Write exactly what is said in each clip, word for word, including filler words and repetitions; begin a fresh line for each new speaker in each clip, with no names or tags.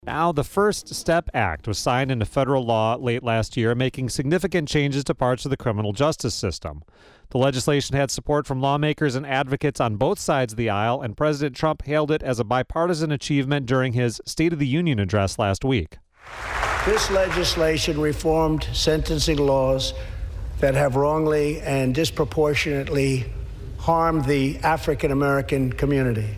Now, the First Step Act was signed into federal law late last year, making significant changes to parts of the criminal justice system. The legislation had support from lawmakers and advocates on both sides of the aisle, and President Trump hailed it as a bipartisan achievement during his State of the Union address last week.
This legislation reformed sentencing laws that have wrongly and disproportionately harmed the African American community.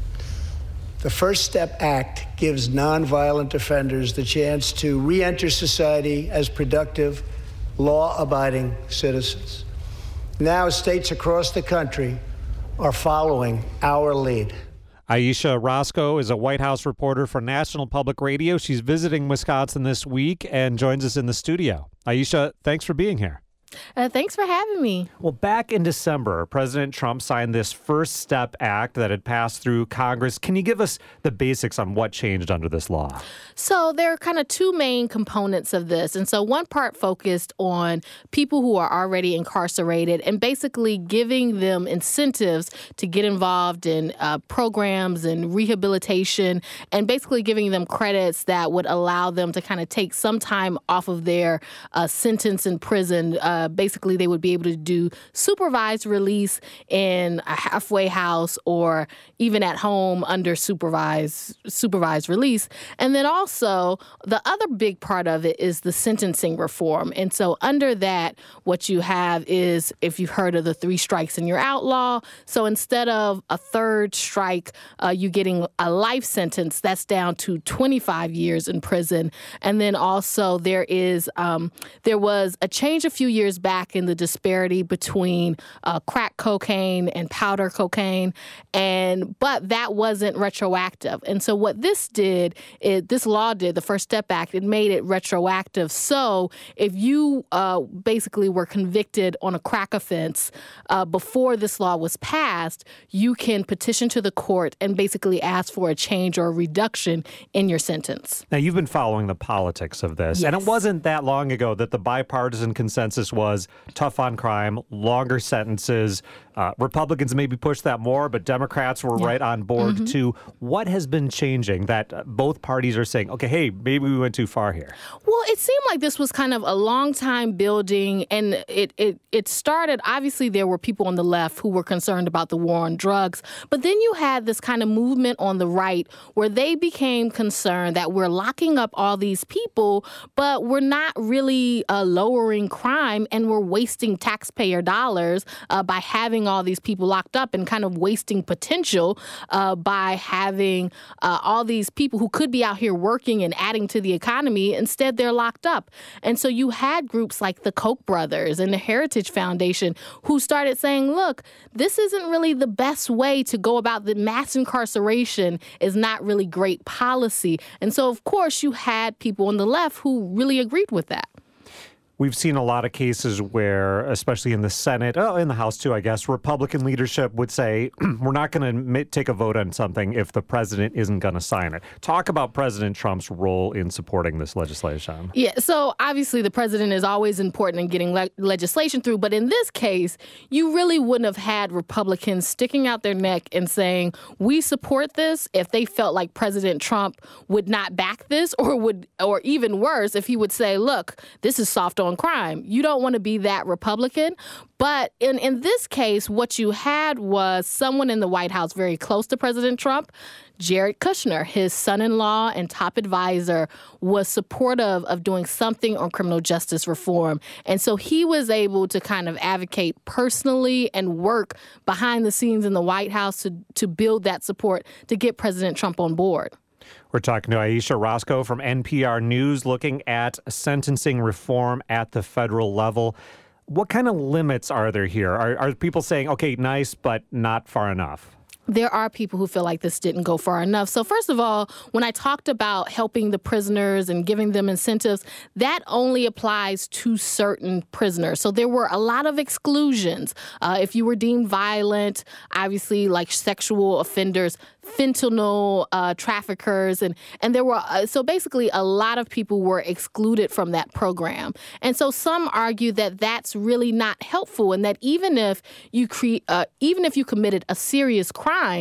The First Step Act gives nonviolent offenders the chance to re-enter society as productive, law-abiding citizens. Now, states across the country are following our lead.
Ayesha Rascoe is a White House reporter for National Public Radio. She's visiting Wisconsin this week and joins us in the studio. Ayesha, thanks for being here.
Uh, thanks for having me.
Well, back in December, President Trump signed this First Step Act that had passed through Congress. Can you give us the basics on what changed under this law?
So there are kind of two main components of this. And so one part focused on people who are already incarcerated and basically giving them incentives to get involved in uh, programs and rehabilitation, and basically giving them credits that would allow them to kind of take some time off of their uh, sentence in prison. Uh, basically, they would be able to do supervised release in a halfway house or even at home under supervised supervised release. And then also, the other big part of it is the sentencing reform. And so under that, what you have is, if you've heard of the three strikes and you're outlaw, so instead of a third strike, uh, you getting a life sentence, that's down to twenty-five years in prison. And then also there is um, there was a change a few years back in the disparity between uh, crack cocaine and powder cocaine, and but that wasn't retroactive. And so what this did, it, this law did, the First Step Act, it made it retroactive. So if you uh, basically were convicted on a crack offense uh, before this law was passed, you can petition to the court and basically ask for a change or a reduction in your sentence.
Now, you've been following the politics of this,
Yes.
and it wasn't that long ago that the bipartisan consensus was tough on crime, longer sentences. Uh, Republicans maybe pushed that more, but Democrats were yeah. right on board mm-hmm. too. What has been changing that uh, both parties are saying, okay, hey, maybe we went too far here?
Well, it seemed like this was kind of a long time building, and it, it, it started, obviously there were people on the left who were concerned about the war on drugs, but then you had this kind of movement on the right where they became concerned that we're locking up all these people, but we're not really uh, lowering crime, and we're wasting taxpayer dollars uh, by having all these people locked up, and kind of wasting potential uh, by having uh, all these people who could be out here working and adding to the economy. Instead, they're locked up. And so you had groups like the Koch brothers and the Heritage Foundation who started saying, look, this isn't really the best way to go about the mass incarceration is not really great policy. And so, of course, you had people on the left who really agreed with that.
We've seen a lot of cases where, especially in the Senate, oh, in the House too, I guess, Republican leadership would say, we're not going to take a vote on something if the president isn't going to sign it. Talk about President Trump's role in supporting this legislation.
Yeah, so obviously the president is always important in getting le- legislation through, but in this case, you really wouldn't have had Republicans sticking out their neck and saying, we support this, if they felt like President Trump would not back this, or would, or even worse, if he would say, look, this is soft on crime. You don't want to be that Republican. But in, in this case, what you had was someone in the White House very close to President Trump, Jared Kushner, his son-in-law and top advisor, was supportive of doing something on criminal justice reform. And so he was able to kind of advocate personally and work behind the scenes in the White House to, to build that support to get President Trump on board.
We're talking to Ayesha Rascoe from N P R News, looking at sentencing reform at the federal level. What kind of limits are there here? Are, are people saying, okay, nice, but not far enough?
There are people who feel like this didn't go far enough. So first of all, when I talked about helping the prisoners and giving them incentives, that only applies to certain prisoners. So there were a lot of exclusions. Uh, if you were deemed violent, obviously like sexual offenders, fentanyl uh, traffickers, and and there were uh, so basically a lot of people were excluded from that program. And so some argue that that's really not helpful, and that even if you cre- uh, even if you committed a serious crime,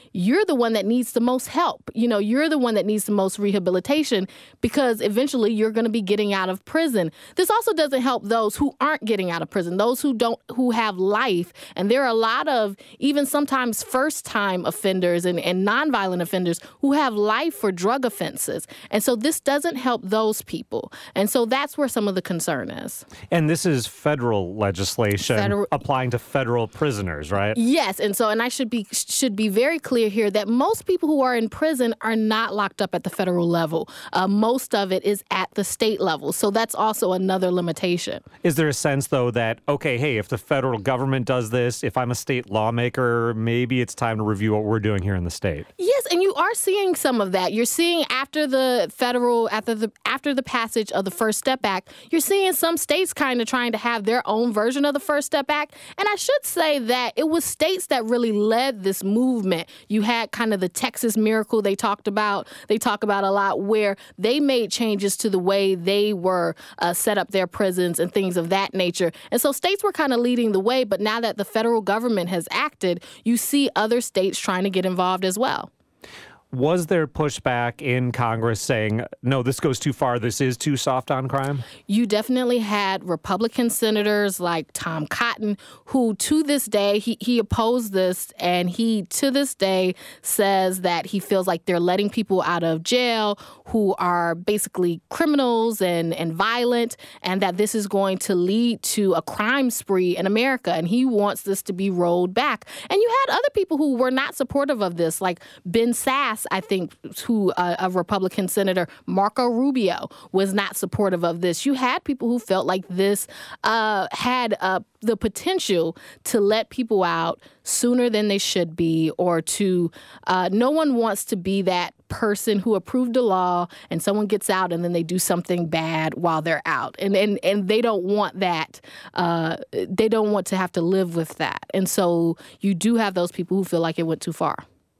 you're the one that needs the most help. You know, you're the one that needs the most rehabilitation because eventually you're going to be getting out of prison. This also doesn't help those who aren't getting out of prison, those who don't, who have life. And there are a lot of even sometimes first-time offenders and, and nonviolent offenders who have life for drug offenses. And so this doesn't help those people. And so that's where some of the concern is.
And this is federal legislation
Federal-
applying to federal prisoners, right?
Yes. And so, and I should be should be very clear here that most people who are in prison are not locked up at the federal level. Uh, most of it is at the state level. So that's also another limitation.
Is there a sense, though, that, okay, hey, if the federal government does this, if I'm a state lawmaker, maybe it's time to review what we're doing here in the state?
Yes, and you are seeing some of that. You're seeing after the federal, after the after the passage of the First Step Act, you're seeing some states kind of trying to have their own version of the First Step Act. And I should say that it was states that really led this movement. You had kind of the Texas miracle they talked about. They talk about a lot where they made changes to the way they were uh, set up their prisons and things of that nature. And so states were kind of leading the way. But now that the federal government has acted, you see other states trying to get involved as well.
Was there pushback in Congress saying, no, this goes too far, this is too soft on crime?
You definitely had Republican senators like Tom Cotton, who to this day, he, he opposed this, and he to this day says that he feels like they're letting people out of jail who are basically criminals and, and violent, and that this is going to lead to a crime spree in America, and he wants this to be rolled back. And you had other people who were not supportive of this, like Ben Sasse, I think, who uh, a Republican senator, Marco Rubio, was not supportive of this. You had people who felt like this uh, had uh, the potential to let people out sooner than they should be, or to uh, no one wants to be that person who approved a law and someone gets out and then they do something bad while they're out. And and, and they don't want that. Uh, they don't want to have to live with that. And so you do have those people who feel like it went too far.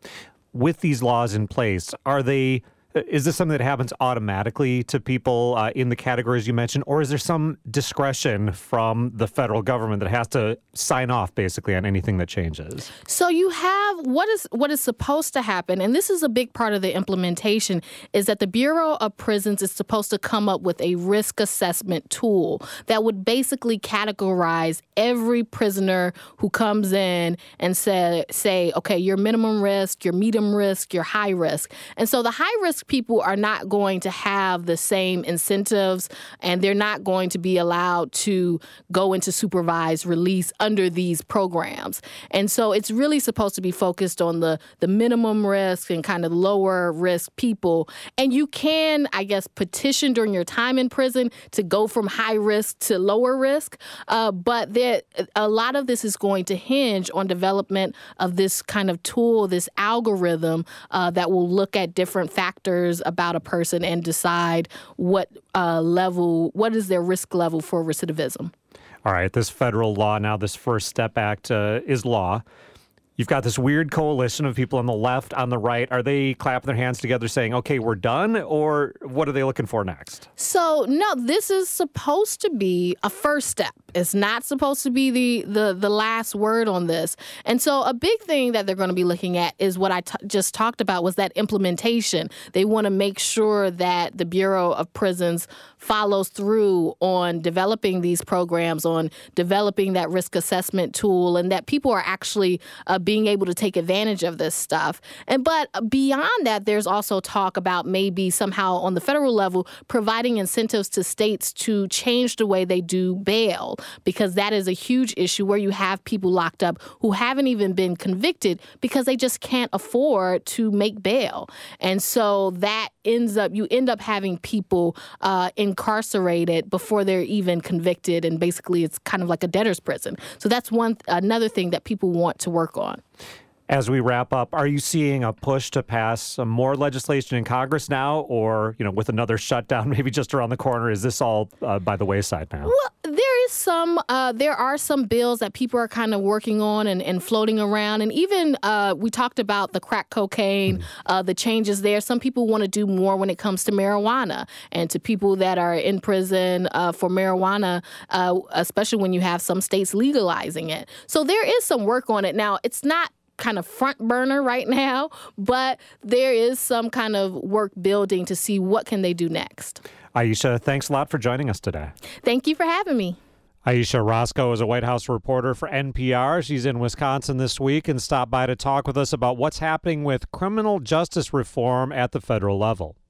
With these laws in place, are they, is this something that happens automatically to people uh, in the categories you mentioned, or is there some discretion from the federal government that has to sign off basically on anything that changes?
So you have what is what is supposed to happen, and this is a big part of the implementation, is that the Bureau of Prisons is supposed to come up with a risk assessment tool that would basically categorize every prisoner who comes in and say, say, okay, you're minimum risk, you're medium risk, you're high risk. And so the high risk people are not going to have the same incentives, and they're not going to be allowed to go into supervised release under these programs. And so it's really supposed to be focused on the, the minimum risk and kind of lower risk people. And you can, I guess, petition during your time in prison to go from high risk to lower risk. Uh, but there, a lot of this is going to hinge on development of this kind of tool, this algorithm uh, that will look at different factors about a person and decide what uh, level, what is their risk level for recidivism.
All right, this federal law now, this First Step Act uh, is law. You've got this weird coalition of people on the left, on the right. Are they clapping their hands together saying, okay, we're done? Or what are they looking for next?
So, no, this is supposed to be a first step. It's not supposed to be the, the, the last word on this. And so a big thing that they're going to be looking at is what I t- just talked about was that implementation. They want to make sure that the Bureau of Prisons follows through on developing these programs, on developing that risk assessment tool, and that people are actually uh, being able to take advantage of this stuff. And but beyond that, there's also talk about maybe somehow on the federal level providing incentives to states to change the way they do bail, because that is a huge issue where you have people locked up who haven't even been convicted because they just can't afford to make bail. And so that ends up, you end up having people uh, incarcerated before they're even convicted. And basically it's kind of like a debtor's prison. So that's one, another thing that people want to work on.
As we wrap up, are you seeing a push to pass some more legislation in Congress now, or, you know, with another shutdown maybe just around the corner, is this all uh, by the wayside now?
Well, there is some, uh, there are some bills that people are kind of working on and, and floating around. And even uh, we talked about the crack cocaine, mm. uh, the changes there. Some people want to do more when it comes to marijuana, and to people that are in prison uh, for marijuana, uh, especially when you have some states legalizing it. So there is some work on it. Now, it's not kind of front burner right now, but there is some kind of work building to see what can they do next.
Aisha, thanks a lot for joining us today.
Thank you for having me.
Aisha Roscoe is a White House reporter for N P R. She's in Wisconsin this week and stopped by to talk with us about what's happening with criminal justice reform at the federal level.